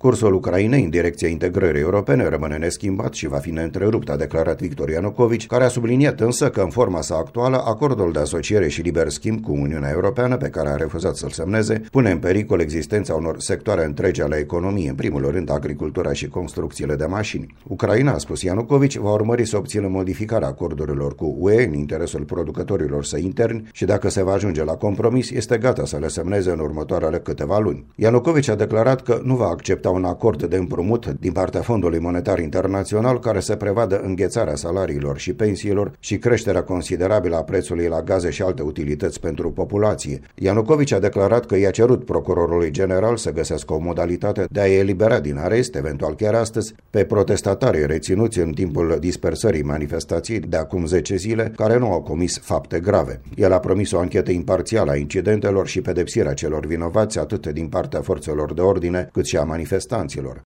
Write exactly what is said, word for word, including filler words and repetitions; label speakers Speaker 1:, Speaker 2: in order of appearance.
Speaker 1: Cursul Ucrainei în direcția integrării europene rămâne neschimbat și va fi neîntrerupt, a declarat Victor Ianukovici, care a subliniat însă că în forma sa actuală acordul de asociere și liber schimb cu Uniunea Europeană, pe care a refuzat să-l semneze, pune în pericol existența unor sectoare întregi ale economiei, în primul rând agricultura și construcțiile de mașini. Ucraina, a spus Ianukovici, va urmări să obțină modificarea acordurilor cu U E în interesul producătorilor săi interni și dacă se va ajunge la compromis, este gata să le semneze în următoarele câteva luni. Ianukovici a declarat că nu va accepta un acord de împrumut din partea Fondului Monetar Internațional care să prevadă înghețarea salariilor și pensiilor și creșterea considerabilă a prețului la gaze și alte utilități pentru populație. Ianukovici a declarat că i-a cerut procurorului general să găsească o modalitate de a elibera din arest, eventual chiar astăzi, pe protestatarii reținuți în timpul dispersării manifestației de acum zece zile, care nu au comis fapte grave. El a promis o anchetă imparțială a incidentelor și pedepsirea celor vinovați atât din partea forțelor de ordine cât și a manifestanților.